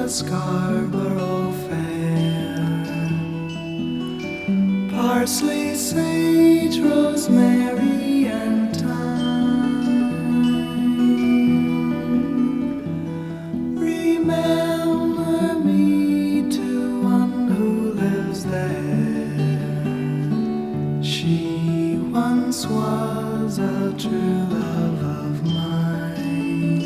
the Scarborough Fair. Parsley, sage, rosemary, and thyme. Remember me to one who lives there. She once was a true love of mine.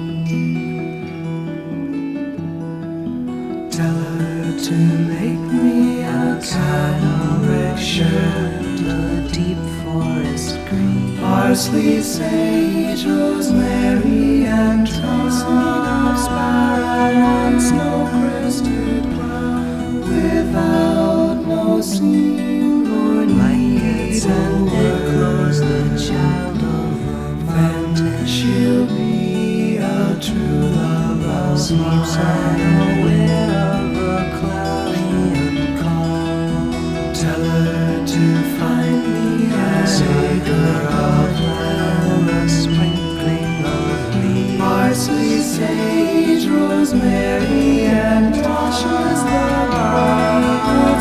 Tell her to make me a canoric shirt, a deep forest green, parsley, sage, rosemary, and thyme, sparrow on snow-crested cloud, without no seam nor blankets and clothes, the child of the mountain. She'll be a true love of Sleeps unaware of a cloudy and calm. Tell her to find me a Savor of lamb, a sprinkling of leaves, parsley, sage, rosemary, and toshes the bright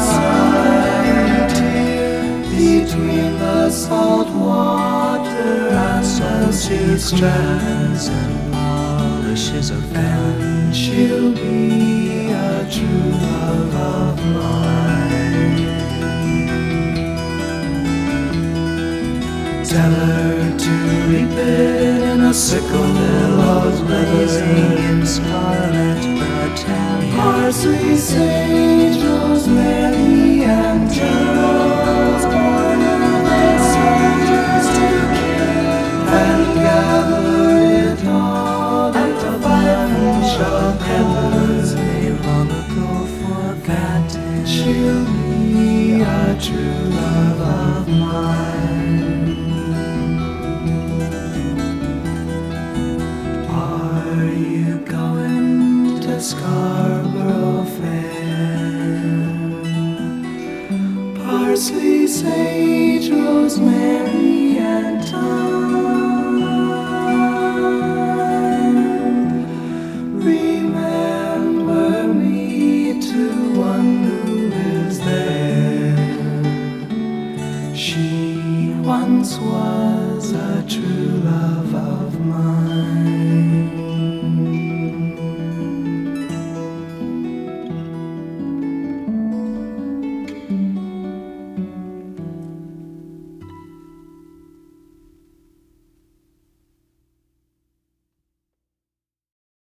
side. Between the salt water and the sea strands, and polishes of and she'll be a true love of mine. Tell her to reap it in a sickle, billows blazing in scarlet battalion, parsley, sage, rosemary, and geraniums, order the soldiers to kill, and gather it all at the bunch of peppers they long ago forgotten. She'll be a true love of mine. Are you going to Scarborough Fair? Parsley, sage, rosemary, and thyme. Remember me to one who lives there. She once was